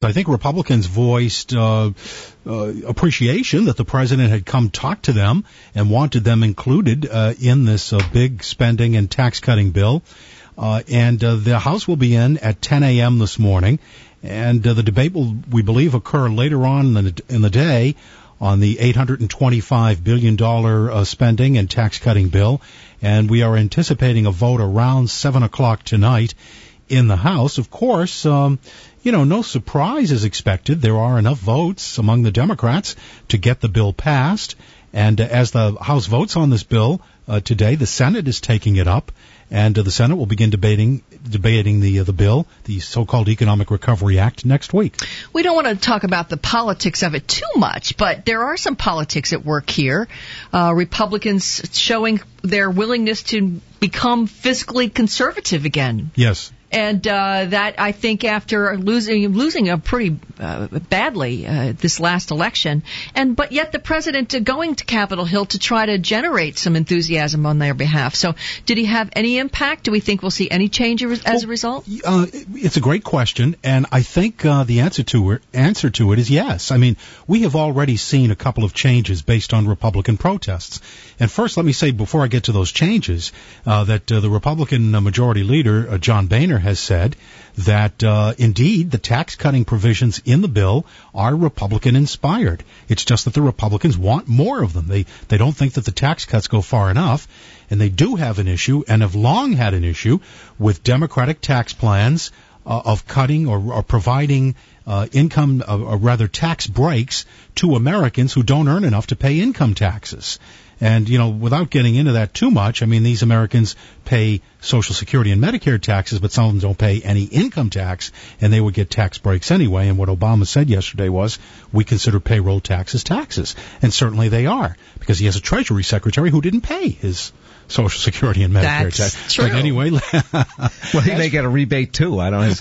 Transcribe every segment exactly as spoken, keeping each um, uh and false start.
I think Republicans voiced uh, uh, appreciation that the president had come talk to them and wanted them included uh, in this uh, big spending and tax-cutting bill. Uh, and uh, the House will be in at ten a.m. this morning, and uh, the debate will, we believe, occur later on in the, in the day on the eight hundred twenty-five billion dollars uh, spending and tax-cutting bill, and we are anticipating a vote around seven o'clock tonight in the House. Of course, um, you know, no surprise is expected. There are enough votes among the Democrats to get the bill passed, and uh, as the House votes on this bill uh, today, the Senate is taking it up, and uh, the Senate will begin debating debating the uh, the bill, the so-called Economic Recovery Act, next week. We don't want to talk about the politics of it too much, but there are some politics at work here. Uh, Republicans showing their willingness to become fiscally conservative again. Yes. And uh, that, I think, after losing losing a pretty uh, badly uh, this last election, and but yet the president uh, going to Capitol Hill to try to generate some enthusiasm on their behalf. So, did he have any impact? Do we think we'll see any change as well, a result? Uh, it's a great question, and I think uh, the answer to it, answer to it is yes. I mean, we have already seen a couple of changes based on Republican protests. And first, let me say, before I get to those changes, uh, that uh, the Republican Majority Leader, uh, John Boehner, has said that, uh, indeed, the tax-cutting provisions in the bill are Republican-inspired. It's just that the Republicans want more of them. They they don't think that the tax cuts go far enough, and they do have an issue, and have long had an issue, with Democratic tax plans uh, of cutting or, or providing uh, income, uh, or rather tax breaks to Americans who don't earn enough to pay income taxes. And, you know, without getting into that too much, I mean, these Americans pay Social Security and Medicare taxes, but some of them don't pay any income tax, and they would get tax breaks anyway. And what Obama said yesterday was, we consider payroll taxes taxes. And certainly they are, because he has a Treasury Secretary who didn't pay his Social Security and Medicare That's tax. true. But anyway, well, he may get a rebate too. I don't know.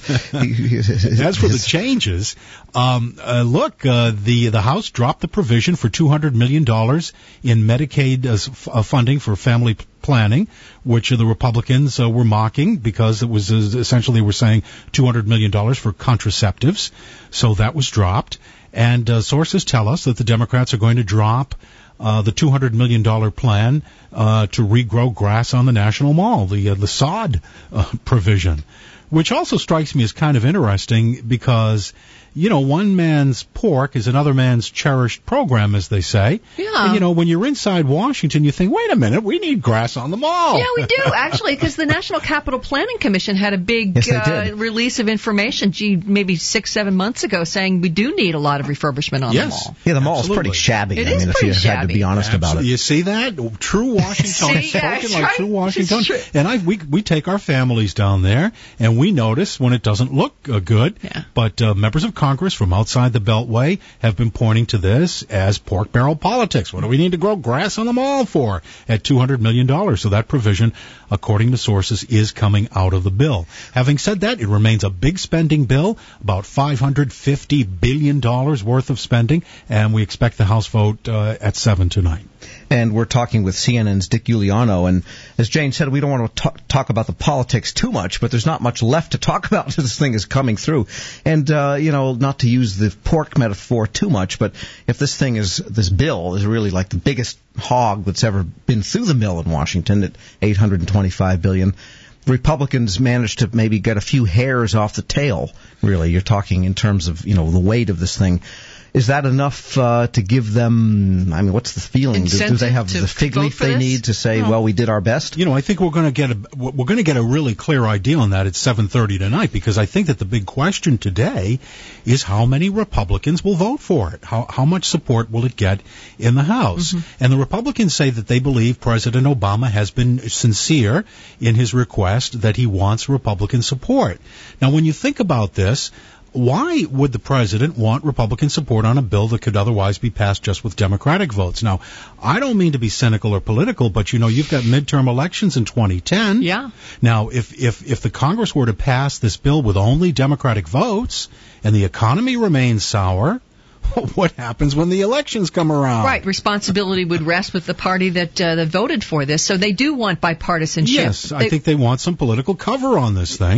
As for the changes, um, uh, look, uh, the the House dropped the provision for two hundred million dollars in Medicaid uh, f- uh, funding for family p- planning, which uh, the Republicans uh, were mocking because it was uh, essentially were saying two hundred million dollars for contraceptives. So that was dropped. And uh, sources tell us that the Democrats are going to drop Uh, the two hundred million dollars plan uh, to regrow grass on the National Mall, the uh, the sod uh, provision, which also strikes me as kind of interesting because, you know, one man's pork is another man's cherished program, as they say. Yeah. And, you know, when you're inside Washington, you think, wait a minute, we need grass on the mall. Yeah, we do, actually, because the National Capital Planning Commission had a big yes, uh, release of information, gee, maybe six, seven months ago, saying we do need a lot of refurbishment on yes. the mall. Yeah, the mall is Absolutely. pretty shabby. It I is mean, pretty if you shabby. had to be honest Absolutely. about it. You see that? True Washington, See, yeah, spoken that's like right. true Washington. It's true. And I, we we take our families down there, and we notice when it doesn't look uh, good. Yeah. But uh, members of Congress from outside the Beltway have been pointing to this as pork barrel politics. What do we need to grow grass on the mall for at two hundred million dollars? So that provision, according to sources, is coming out of the bill. Having said that, it remains a big spending bill, about five hundred fifty billion dollars worth of spending, and we expect the House vote uh, at seven tonight. And we're talking with C N N's Dick Uliano. And as Jane said, we don't want to talk, talk about the politics too much, but there's not much left to talk about. This thing is coming through. And, uh, you know, not to use the pork metaphor too much, but if this thing is, this bill is really like the biggest hog that's ever been through the mill in Washington at eight hundred twenty-five billion dollars, Republicans managed to maybe get a few hairs off the tail, really. You're talking in terms of, you know, the weight of this thing. Is that enough uh, to give them, I mean, what's the feeling? Do, do they have the fig leaf they this? need to say, no. well, we did our best? You know, I think we're going to get a we're going to get a really clear idea on that at seven thirty tonight, because I think that the big question today is how many Republicans will vote for it. How how much support will it get in the House? Mm-hmm. And the Republicans say that they believe President Obama has been sincere in his request that he wants Republican support. Now, when you think about this, why would the president want Republican support on a bill that could otherwise be passed just with Democratic votes? Now, I don't mean to be cynical or political, but, you know, you've got midterm elections in twenty ten. Yeah. Now, if, if, if the Congress were to pass this bill with only Democratic votes and the economy remains sour, what happens when the elections come around? Right. Responsibility would rest with the party that, uh, that voted for this. So they do want bipartisanship. Yes, I they, think they want some political cover on this thing. Yeah.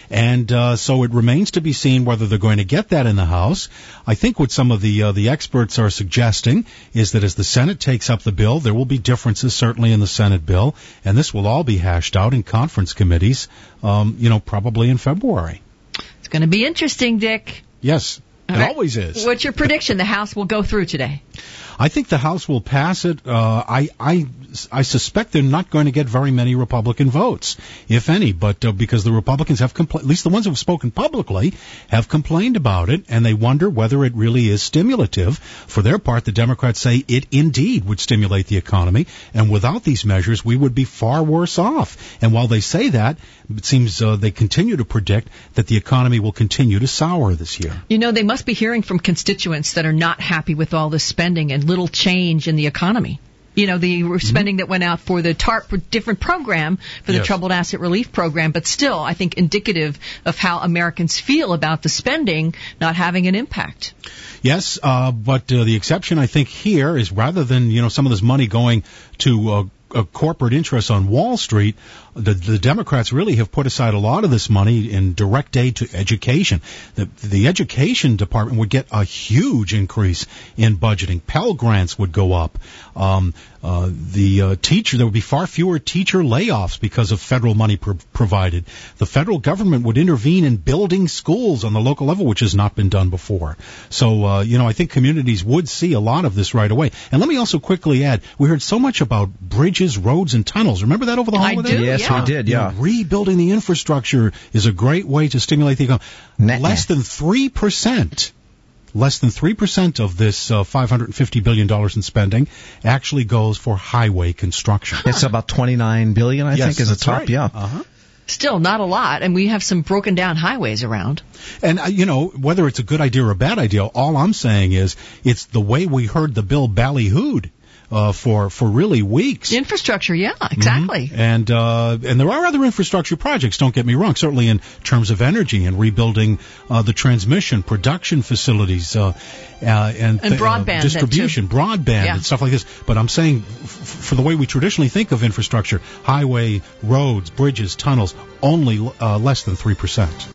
And uh, so it remains to be seen whether they're going to get that in the House. I think what some of the uh, the experts are suggesting is that as the Senate takes up the bill, there will be differences certainly in the Senate bill, and this will all be hashed out in conference committees, um, you know, probably in February. It's going to be interesting, Dick. Yes, all it right. always is. What's your prediction? The House will go through today. I think the House will pass it. Uh, I, I, I suspect they're not going to get very many Republican votes, if any, but uh, because the Republicans have compla- at least the ones who have spoken publicly, have complained about it, and they wonder whether it really is stimulative. For their part, the Democrats say it indeed would stimulate the economy, and without these measures, we would be far worse off. And while they say that, it seems uh, they continue to predict that the economy will continue to sour this year. You know, they must be hearing from constituents that are not happy with all this spending and little change in the economy. You know, the spending mm-hmm. that went out for the TARP different program, for the yes. Troubled Asset Relief Program, but still, I think, indicative of how Americans feel about the spending not having an impact. Yes, uh, but uh, the exception, I think, here is rather than, you know, some of this money going to uh, uh, corporate interests on Wall Street, the, the Democrats really have put aside a lot of this money in direct aid to education. The, the education department would get a huge increase in budgeting. Pell Grants would go up. Um, uh, the uh, teacher, there would be far fewer teacher layoffs because of federal money pro- provided. The federal government would intervene in building schools on the local level, which has not been done before. So, uh, you know, I think communities would see a lot of this right away. And let me also quickly add, we heard so much about bridges, roads, and tunnels. Remember that over the holidays? I do, yes, yeah. we did, yeah. You know, rebuilding the infrastructure is a great way to stimulate the economy. Nah. Less than three percent, less than three percent of this uh, five hundred fifty billion dollars in spending actually goes for highway construction. It's about twenty-nine billion dollars, I yes, think, is the that's top, right. yeah. Uh-huh. Still not a lot, and we have some broken down highways around. And, uh, you know, whether it's a good idea or a bad idea, all I'm saying is it's the way we heard the bill ballyhooed. Uh, for for really weeks. Infrastructure, yeah, exactly. Mm-hmm. And uh, and there are other infrastructure projects. Don't get me wrong. Certainly in terms of energy and rebuilding uh, the transmission, production facilities, uh, uh, and, and broadband, uh, distribution, broadband, yeah. and stuff like this. But I'm saying, f- for the way we traditionally think of infrastructure, highway, roads, bridges, tunnels, only uh, less than three percent.